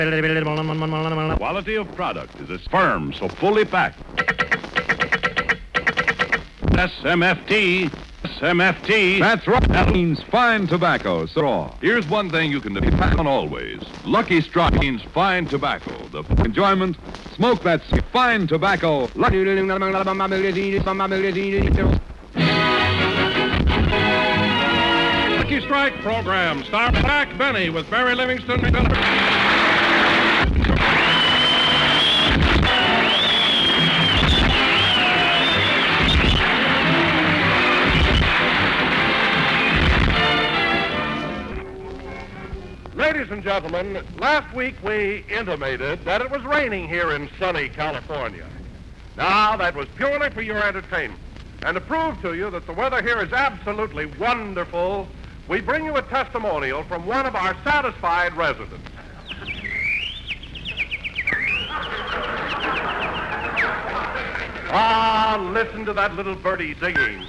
Quality of product is as firm, so fully packed. SMFT. SMFT. That's right. That means fine tobacco. So Here's one thing you can depend on always. Lucky Strike means fine tobacco. The enjoyment, smoke that fine tobacco. Lucky Strike program. Star Jack Benny with Barry Livingston. Ladies and gentlemen, last week we intimated that it was raining here in sunny California. Now, that was purely for your entertainment. And to prove to you that the weather here is absolutely wonderful, we bring you a testimonial from one of our satisfied residents. Ah, listen to that little birdie singing.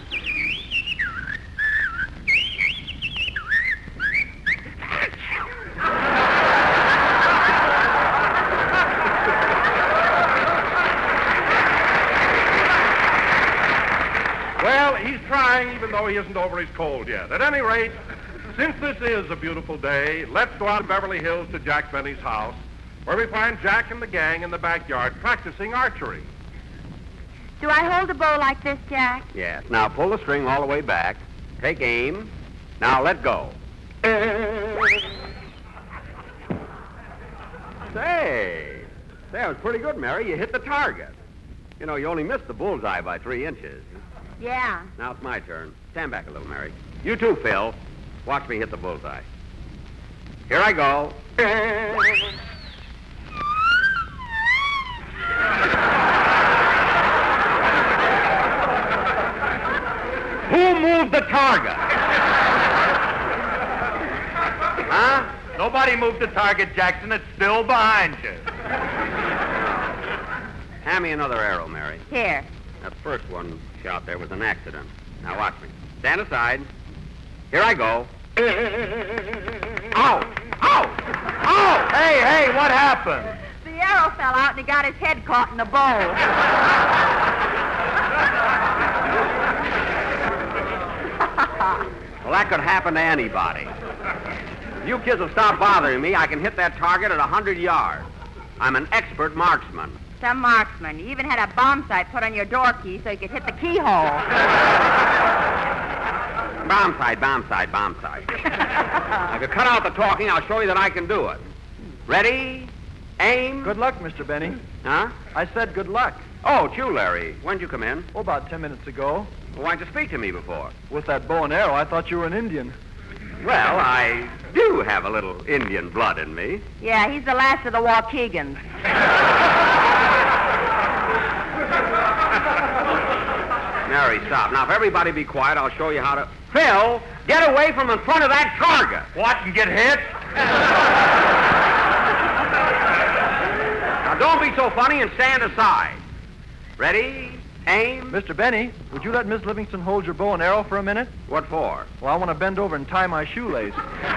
Well, he's trying even though he isn't over his cold yet. At any rate, since this is a beautiful day, let's go out to Beverly Hills to Jack Benny's house, where we find Jack and the gang in the backyard practicing archery. Do I hold a bow like this, Jack? Yes. Now pull the string all the way back. Take aim. Now let go. Say, that was pretty good, Mary. You hit the target. You know, you only missed the bullseye by 3 inches. Yeah. Now it's my turn. Stand back a little, Mary. You too, Phil. Watch me hit the bullseye. Here I go. Who moved the target? Huh? Nobody moved the target, Jackson. It's still behind you. Hand me another arrow, Mary. Here. That first one shot there was an accident. Now watch me. Stand aside. Here I go. Ow! Ow! Ow! Hey, what happened? The arrow fell out and he got his head caught in the bow. Well, that could happen to anybody. If you kids will stop bothering me, I can hit that target at 100 yards. I'm an expert marksman. Some marksman. You even had a bomb sight put on your door key so you could hit the keyhole. Bomb sight. Now, if you cut out the talking, I'll show you that I can do it. Ready? Aim. Good luck, Mr. Benny. Huh? I said good luck. Oh, it's you, Larry. When'd you come in? Oh, about 10 minutes ago. Well, why'd you speak to me before? With that bow and arrow, I thought you were an Indian. Well, I do have a little Indian blood in me. Yeah, he's the last of the Waukegans. Mary, stop. Now, if everybody be quiet, I'll show you how to... Phil, get away from in front of that target. What, and get hit? Now, don't be so funny and stand aside. Ready? Aim. Mr. Benny, would you let Miss Livingston hold your bow and arrow for a minute? What for? Well, I want to bend over and tie my shoelace.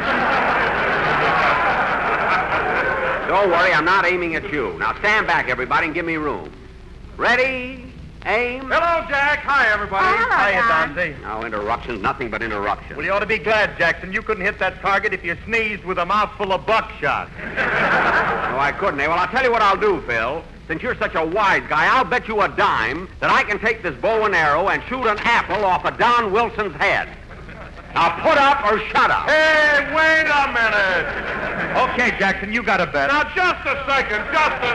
Don't worry, I'm not aiming at you. Now, stand back, everybody, and give me room. Ready? Aim. Hello, Jack. Hi, everybody. Oh, hello, Hiya, Don. Donzie. Now, interruptions, nothing but interruptions. Well, you ought to be glad, Jackson. You couldn't hit that target if you sneezed with a mouthful of buckshot. No, I couldn't. Well, I'll tell you what I'll do, Phil. Since you're such a wise guy, I'll bet you a dime that I can take this bow and arrow and shoot an apple off of Don Wilson's head. Now, put up or shut up. Hey, wait a minute. Okay, Jackson, you got a bet. Now, just a second.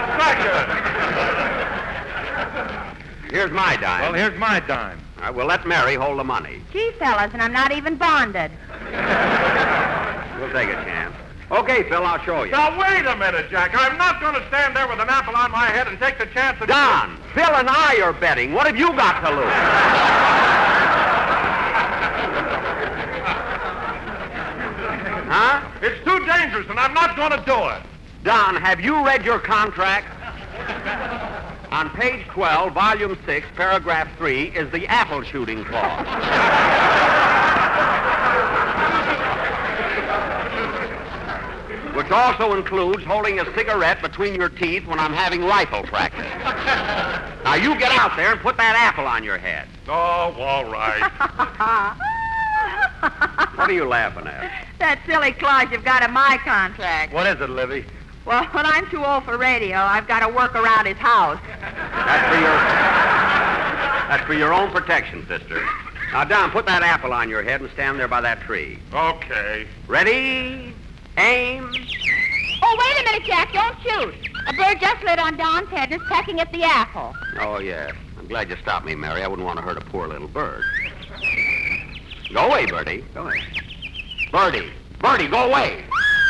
Here's my dime. Well, here's my dime. All right, we'll let Mary hold the money. Gee, fellas, and I'm not even bonded. We'll take a chance. Okay, Phil, I'll show you. Now, wait a minute, Jack. I'm not going to stand there with an apple on my head and take the chance of... Don, Phil and I are betting. What have you got to lose? Huh? It's too dangerous, and I'm not going to do it. Don, have you read your contract? On page 12, volume 6, paragraph 3, is the apple shooting clause. Which which also includes holding a cigarette between your teeth when I'm having rifle practice. Now, you get out there and put that apple on your head. Oh, all right. What are you laughing at? That silly clause you've got in my contract. What is it, Livy? Well, when I'm too old for radio, I've got to work around his house. That's for your own protection, sister. Now, Don, put that apple on your head and stand there by that tree. Okay. Ready? Aim. Oh, wait a minute, Jack. Don't shoot. A bird just lit on Don's head and is pecking at the apple. Oh, yeah. I'm glad you stopped me, Mary. I wouldn't want to hurt a poor little bird. Go away, Birdie. Go away. Birdie. Birdie, go away.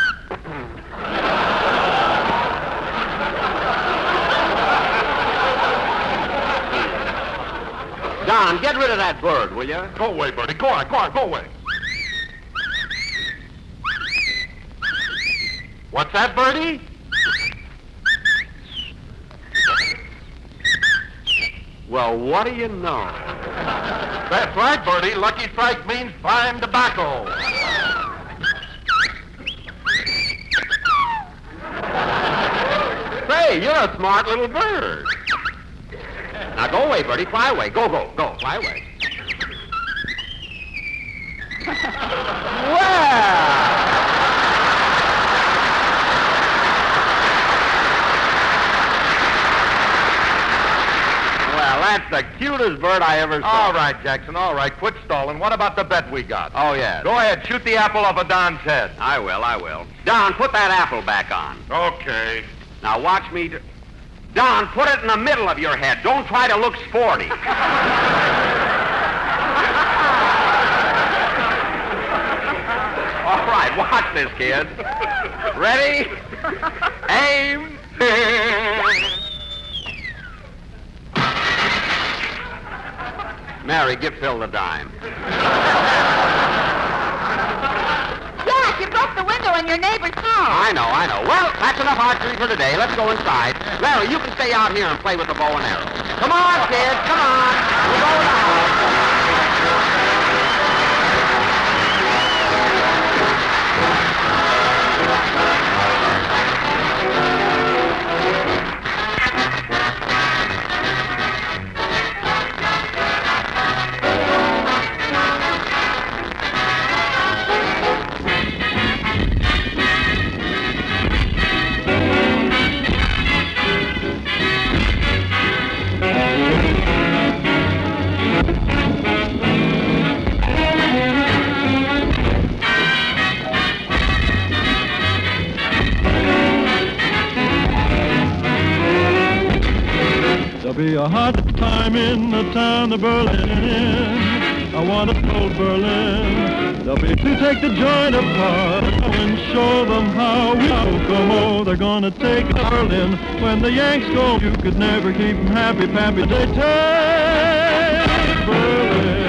Don, get rid of that bird, will you? Go away, Birdie. Go on, go away. What's that, Birdie? Well, what do you know? That's right, Birdie. Lucky Strike means fine tobacco. Say, you're a smart little bird. Now go away, Birdie. Fly away. Go. Fly away. Well, that's the cutest bird I ever saw. All right, Jackson, all right. Quit stalling. What about the bet we got? Oh, yeah. Go ahead, shoot the apple off of Don's head. I will. Don, put that apple back on. Okay. Now watch me. Don, put it in the middle of your head. Don't try to look sporty. All right, watch this, kid. Ready? Aim. Mary, give Phil the dime. Jack, you broke the window in your neighbor's house. I know. Well, that's enough archery for today. Let's go inside. Larry, you can stay out here and play with the bow and arrow. Come on, kids, come on. We'll go in the house. There'll be a hot time in the town of Berlin. I want to go Berlin. There'll be to take the joint apart and show them how we come. Oh, they're gonna take Berlin. When the Yanks go, you could never keep them happy, pappy. They take Berlin.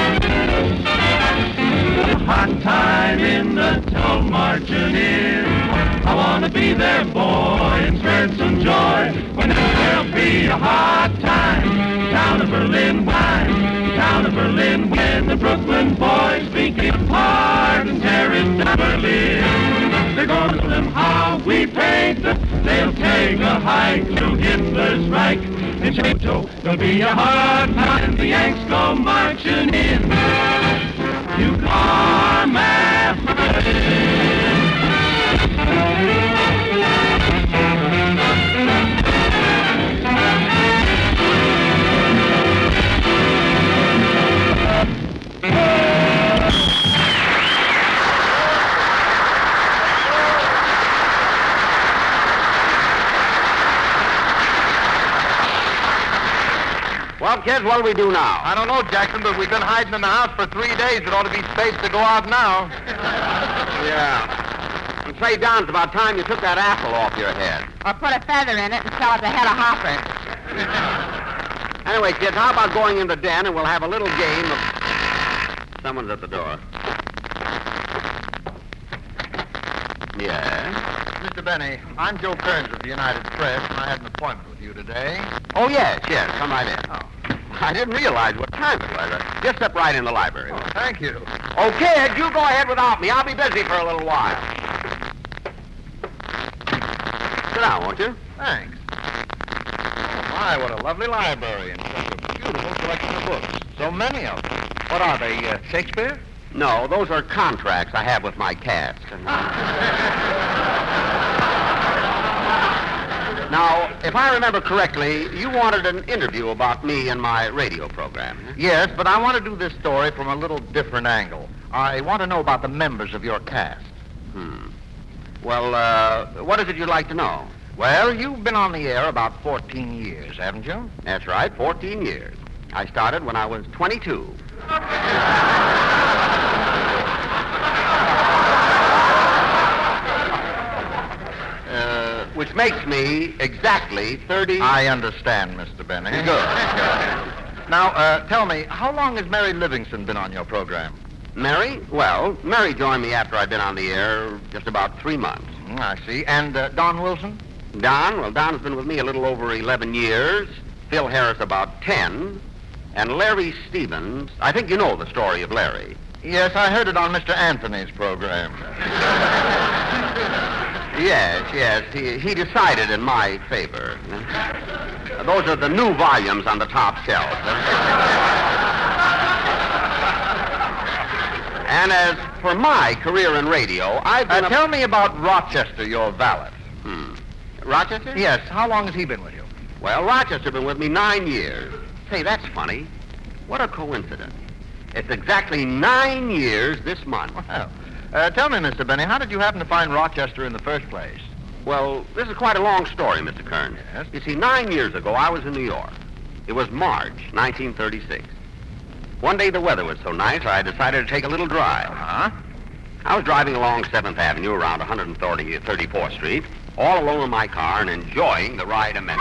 A hot time in the town marching in. I want to be their boy and spread some joy. When there'll be a hard time, town of Berlin wine, town of Berlin, when the Brooklyn boys begin apart and tear it down Berlin. They're gonna tell them how we paint them. They'll take a hike to Hitler's Reich. In Chateau, there'll be a hard time, the Yanks go marching in. You are my friend. Well, kids, what'll we do now? I don't know, Jackson, but we've been hiding in the house for 3 days. It ought to be safe to go out now. Yeah. And say, Don, it's about time you took that apple off your head. Or put a feather in it and sell it to head of hopper. Anyway, kids, how about going in the den and we'll have a little game of... Someone's at the door. Yeah? Mr. Benny, I'm Joe Kearns of the United Press, and I had an appointment with you today. Oh, yes, come right in. Oh. I didn't realize what time it was. Just step right in the library. Thank you. Oh, kids, you go ahead without me. I'll be busy for a little while. Sit down, won't you? Thanks. Oh, my, what a lovely library and such a beautiful collection of books. So many of them. What are they, Shakespeare? No, those are contracts I have with my cast. Now, if I remember correctly, you wanted an interview about me and my radio program. Huh? Yes, but I want to do this story from a little different angle. I want to know about the members of your cast. Well, what is it you'd like to know? Well, you've been on the air about 14 years, haven't you? That's right, 14 years. I started when I was 22. Which makes me exactly 30... I understand, Mr. Benny. Good. Now, tell me, how long has Mary Livingston been on your program? Mary? Well, Mary joined me after I'd been on the air just about 3 months. I see. And Don Wilson? Don? Well, Don has been with me a little over 11 years. Phil Harris about 10. And Larry Stevens, I think you know the story of Larry. Yes, I heard it on Mr. Anthony's program. Yes, he decided in my favor. Those are the new volumes on the top shelf. And as for my career in radio, I've been... Tell me about Rochester, your valet. Rochester? Yes, how long has he been with you? Well, Rochester's been with me 9 years. Say, that's funny. What a coincidence. It's exactly 9 years this month. Well, tell me, Mr. Benny, how did you happen to find Rochester in the first place? Well, this is quite a long story, Mr. Kern. Yes? You see, 9 years ago, I was in New York. It was March 1936. One day the weather was so nice, I decided to take a little drive. Uh-huh. I was driving along 7th Avenue around 134th Street, all alone in my car and enjoying the ride immensely.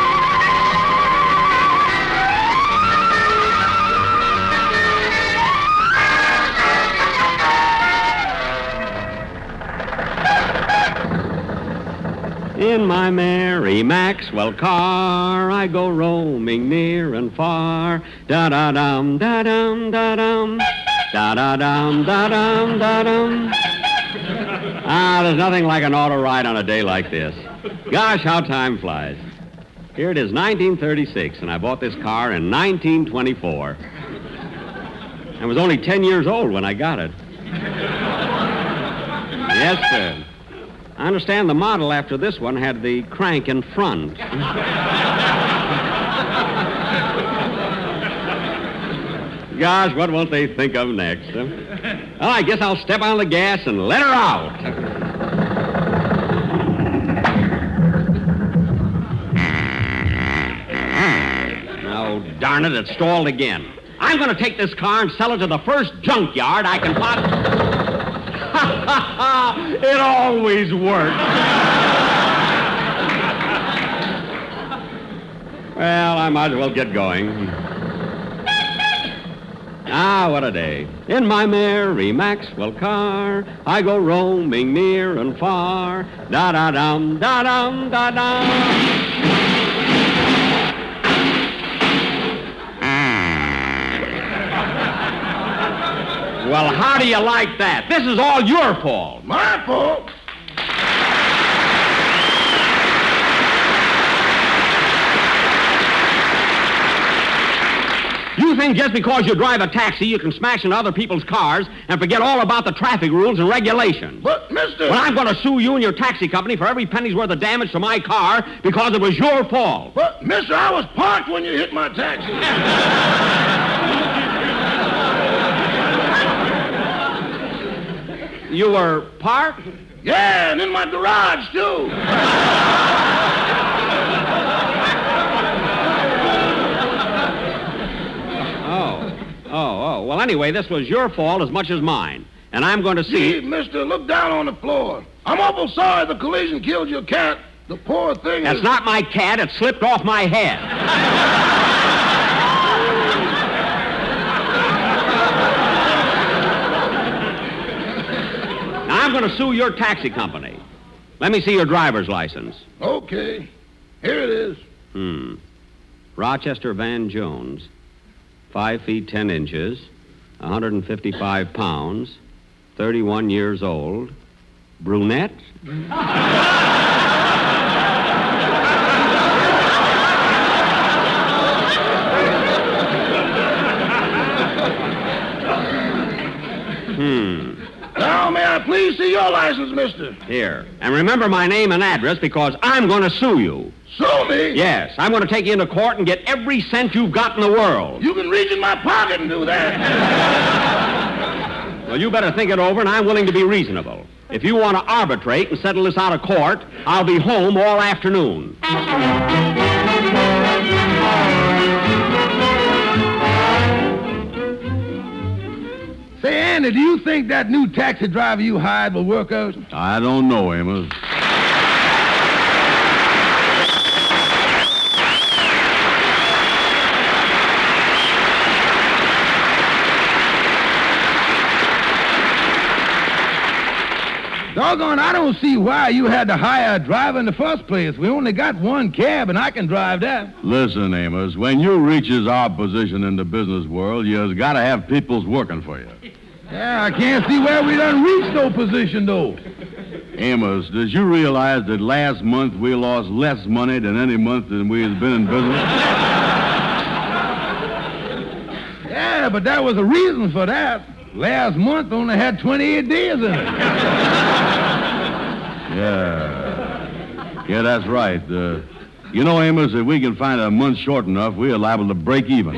In my Mary Maxwell car, I go roaming near and far. Da-da-dum, da-dum, da-dum. Da-da-dum, da-dum, da-dum. There's nothing like an auto ride on a day like this. Gosh, how time flies. Here it is, 1936, and I bought this car in 1924. I was only 10 years old when I got it. Yes, sir. I understand the model after this one had the crank in front. Gosh, what won't they think of next? Huh? Well, I guess I'll step on the gas and let her out. Oh, darn it, it stalled again. I'm going to take this car and sell it to the first junkyard I can find. It always works. Well, I might as well get going. What a day. In my Mary Maxwell car, I go roaming near and far. Da-da-dum, da-dum, da-dum. Well, how do you like that? This is all your fault. My fault? You think just because you drive a taxi, you can smash into other people's cars and forget all about the traffic rules and regulations. But, mister... Well, I'm going to sue you and your taxi company for every penny's worth of damage to my car because it was your fault. But, mister, I was parked when you hit my taxi. You were parked? Yeah, and in my garage, too. Oh. Well, anyway, this was your fault as much as mine. And I'm going to see... Gee, mister, look down on the floor. I'm awful sorry the collision killed your cat. The poor thing That's not my cat. It slipped off my head. Now, I'm going to sue your taxi company. Let me see your driver's license. Okay. Here it is. Rochester Van Jones. 5 feet 10 inches, 155 pounds, 31 years old, brunette. your license, mister? Here. And remember my name and address because I'm going to sue you. Sue me? Yes, I'm going to take you into court and get every cent you've got in the world. You can reach in my pocket and do that. Well, you better think it over, and I'm willing to be reasonable. If you want to arbitrate and settle this out of court, I'll be home all afternoon. Say, Andy, do you think that new taxi driver you hired will work out? I don't know, Amos. Doggone, I don't see why you had to hire a driver in the first place. We only got one cab, and I can drive that. Listen, Amos, when you reaches our position in the business world, you've got to have people's working for you. Yeah, I can't see where we done reached no position, though. Amos, does you realize that last month we lost less money than any month that we has been in business? Yeah, but there was a reason for that. Last month only had 28 days in it. Yeah, that's right. You know, Amos, if we can find a month short enough, we are liable to break even.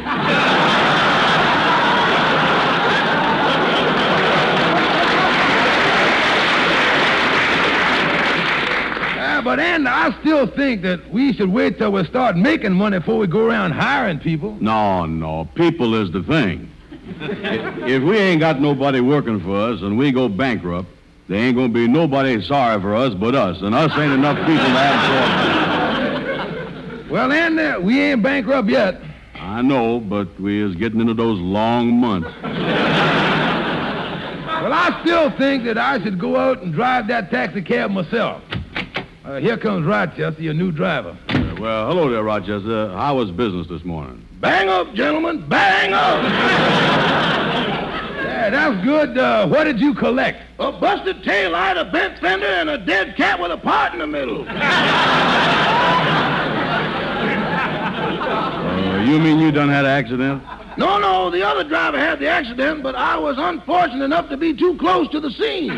But, Andy, I still think that we should wait till we start making money before we go around hiring people. No. People is the thing. If we ain't got nobody working for us and we go bankrupt, there ain't going to be nobody sorry for us but us, and us ain't enough people to have. Well, Andy, we ain't bankrupt yet. I know, but we is getting into those long months. Well, I still think that I should go out and drive that taxi cab myself. Here comes Rochester, your new driver. Well, hello there, Rochester. How was business this morning? Bang up, gentlemen, bang up! Yeah, that's good. What did you collect? A busted taillight, a bent fender, and a dead cat with a part in the middle. You mean you done had an accident? No, the other driver had the accident, but I was unfortunate enough to be too close to the scene.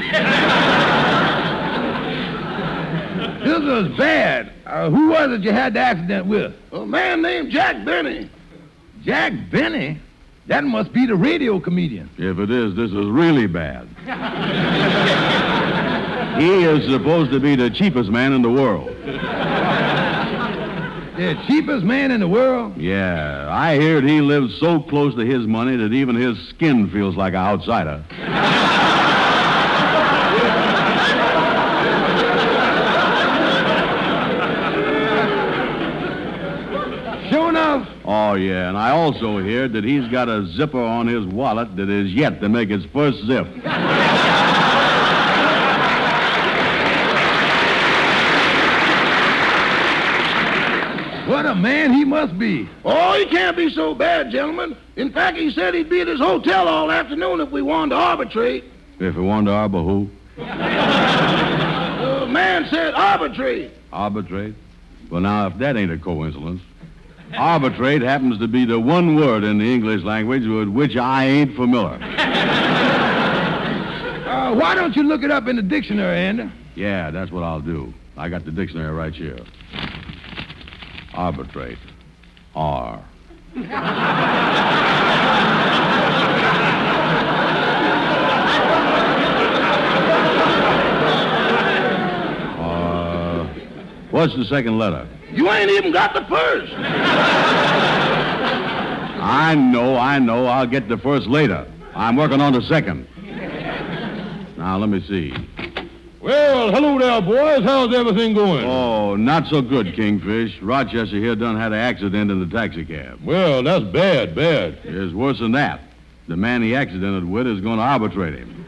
This was bad. Who was it you had the accident with? A man named Jack Benny. Jack Benny? That must be the radio comedian. If it is, this is really bad. He is supposed to be the cheapest man in the world. The cheapest man in the world? Yeah, I heard he lives so close to his money that even his skin feels like an outsider. Sure enough. Oh, yeah, and I also heard that he's got a zipper on his wallet that is yet to make its first zip. What a man he must be. Oh, he can't be so bad, gentlemen. In fact, he said he'd be at his hotel all afternoon if we wanted to arbitrate. If we wanted to arbor who? The man said arbitrate. Arbitrate? Well, now, if that ain't a coincidence. Arbitrate happens to be the one word in the English language with which I ain't familiar. Why don't you look it up in the dictionary, Andy? Yeah, that's what I'll do. I got the dictionary right here. Arbitrate. R. What's the second letter? You ain't even got the first. I know. I'll get the first later. I'm working on the second. Now, let me see. Well, hello there, boys. How's everything going? Oh, not so good, Kingfish. Rochester here done had an accident in the taxi cab. Well, that's bad. It's worse than that. The man he accidented with is going to arbitrate him.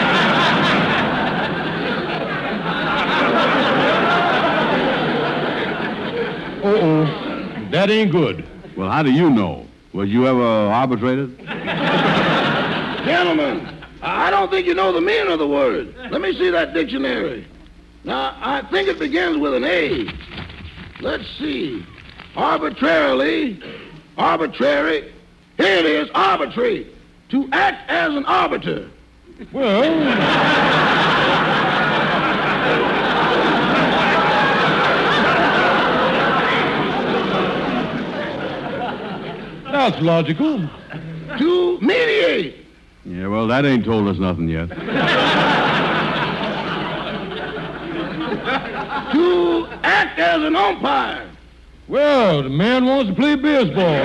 Uh-oh. That ain't good. Well, how do you know? Was you ever arbitrated? Gentlemen, I don't think you know the meaning of the word. Let me see that dictionary. Now, I think it begins with an A. Let's see. Arbitrarily, arbitrary. Here it is, arbitrate. To act as an arbiter. Well... that's logical. To mediate. Yeah, well, that ain't told us nothing yet. To act as an umpire. Well, the man wants to play baseball.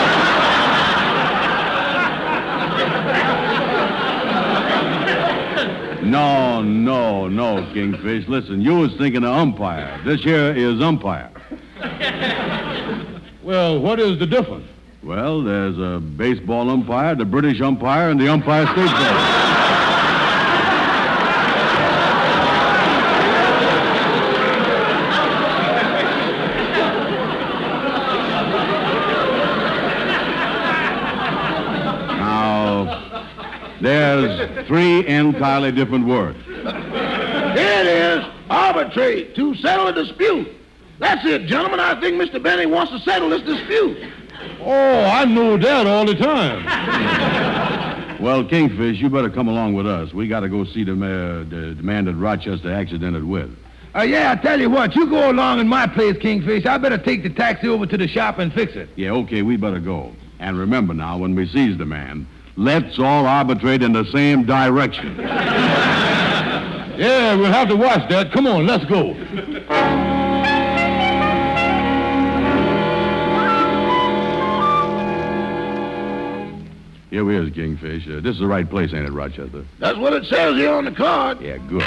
No, Kingfish. Listen, you was thinking of umpire. This here is umpire. Well, what is the difference? Well, there's a baseball umpire, the British umpire, and the Empire State Building. There's three entirely different words. Here it is. Arbitrate. To settle a dispute. That's it, gentlemen. I think Mr. Benny wants to settle this dispute. Oh, I know that all the time. Well, Kingfish, you better come along with us. We got to go see the man that Rochester accidented with. Yeah, I tell you what. You go along in my place, Kingfish. I better take the taxi over to the shop and fix it. Yeah, okay, we better go. And remember now, when we seize the man, let's all arbitrate in the same direction. Yeah, we'll have to watch that. Come on, let's go. Here we is, Kingfish. This is the right place, ain't it, Rochester? That's what it says here on the card. Yeah, good.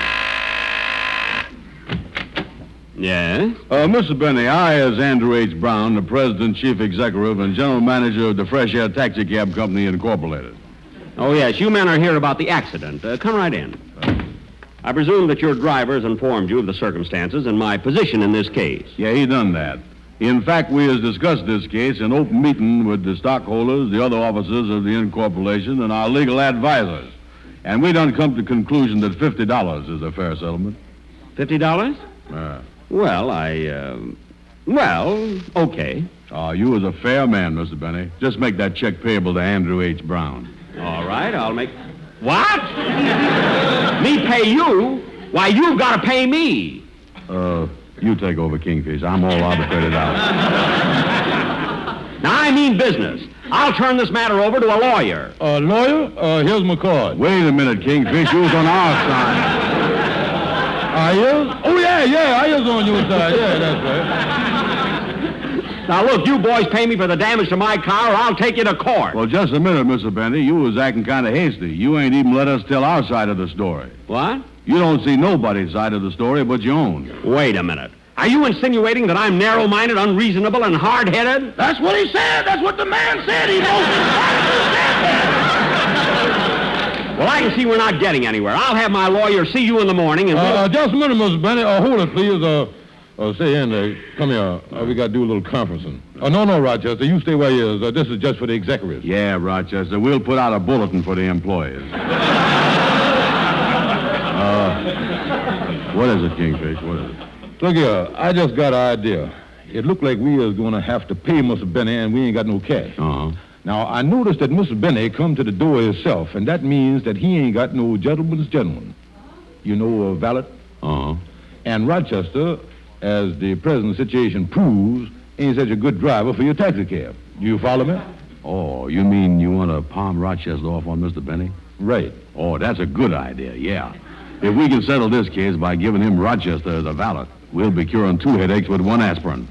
Yes? Mr. Benny, I, as Andrew H. Brown, the President, Chief Executive, and General Manager of the Fresh Air Taxi Cab Company, Incorporated. Oh, yes, you men are here about the accident. Come right in. I presume that your driver has informed you of the circumstances and my position in this case. Yeah, he done that. In fact, we has discussed this case in open meeting with the stockholders, the other officers of the incorporation, and our legal advisors. And we done come to the conclusion that $50 is a fair settlement. $50? Well, okay. You was a fair man, Mr. Benny. Just make that check payable to Andrew H. Brown. All right, I'll make... What? Me pay you? Why, you've got to pay me. You take over, Kingfish. I'm all arbitrated out. Now, I mean business. I'll turn this matter over to a lawyer. A lawyer? Here's my card. Wait a minute, Kingfish. You was on our side. I is? Oh, yeah, I is on your side. Yeah, that's right. Now, look, you boys pay me for the damage to my car, or I'll take you to court. Well, just a minute, Mr. Benny. You was acting kind of hasty. You ain't even let us tell our side of the story. What? You don't see nobody's side of the story but your own. Wait a minute. Are you insinuating that I'm narrow-minded, unreasonable, and hard-headed? That's what he said. That's what the man said. He knows Well, I can see we're not getting anywhere. I'll have my lawyer see you in the morning and... Just a minute, Mr. Benny. Hold it, please. Say, Andy, come here. We got to do a little conferencing. No, Rochester. You stay where you is. This is just for the executives. Yeah, Rochester. We'll put out a bulletin for the employees. What is it, Kingfish? What is it? Look here. I just got an idea. It looked like we is going to have to pay Mr. Benny, and we ain't got no cash. Uh-huh. Now, I noticed that Mr. Benny come to the door himself, and that means that he ain't got no gentleman's gentleman. You know, a valet? Uh-huh. And Rochester, as the present situation proves, ain't such a good driver for your taxi cab. Do you follow me? Oh, you mean you want to palm Rochester off on Mr. Benny? Right. Oh, that's a good idea, yeah. If we can settle this case by giving him Rochester as a valet, we'll be curing 2 headaches with 1 aspirin.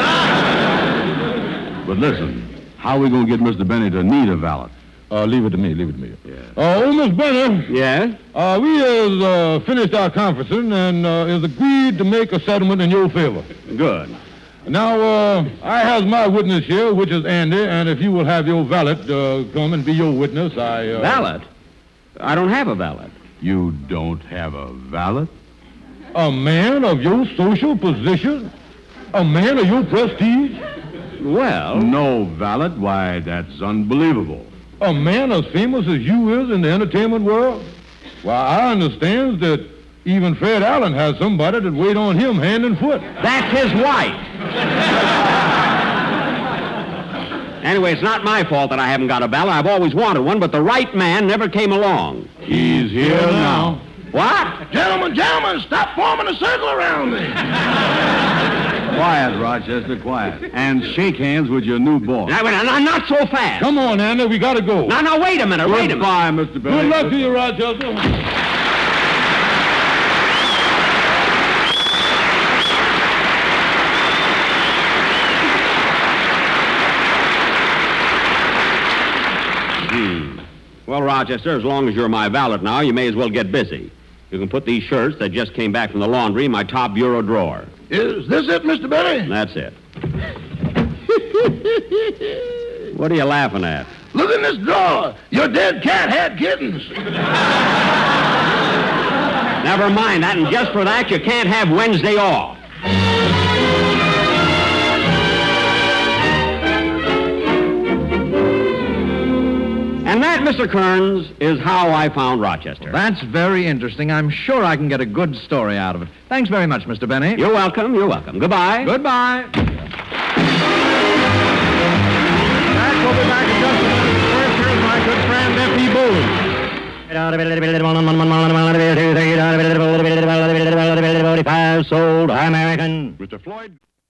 But listen, how are we going to get Mr. Benny to need a valet? Leave it to me. Yeah. Miss Benny. Yes? We has finished our conferencing and has agreed to make a settlement in your favor. Good. Now, I has my witness here, which is Andy, and if you will have your valet come and be your witness, Valet? I don't have a valet. You don't have a valet? A man of your social position? A man of your prestige? Well... No valet? Why, that's unbelievable. A man as famous as you is in the entertainment world? Why, I understand that even Fred Allen has somebody that wait on him hand and foot. That's his wife. Anyway, it's not my fault that I haven't got a valet. I've always wanted one, but the right man never came along. He's here now. What? Gentlemen, stop forming a circle around me. Why, Quiet, Rochester, quiet. And shake hands with your new boss. Not so fast. Come on, Andy, we gotta go. Now, wait a minute, wait a minute. Goodbye, Mr. Benny. Good luck to you, Rochester. Well, Rochester, as long as you're my valet now, you may as well get busy. You can put these shirts that just came back from the laundry in my top bureau drawer. Is this it, Mr. Benny? That's it. What are you laughing at? Look in this drawer. Your dead cat had kittens. Never mind that, and just for that, you can't have Wednesday off. And that, Mr. Kearns, is how I found Rochester. That's very interesting. I'm sure I can get a good story out of it. Thanks very much, Mr. Benny. You're welcome, you're welcome. Goodbye. Goodbye. Back, we'll be back in just a minute. First, here's my good friend, F.E. Boone. Sold American. Mr. Floyd.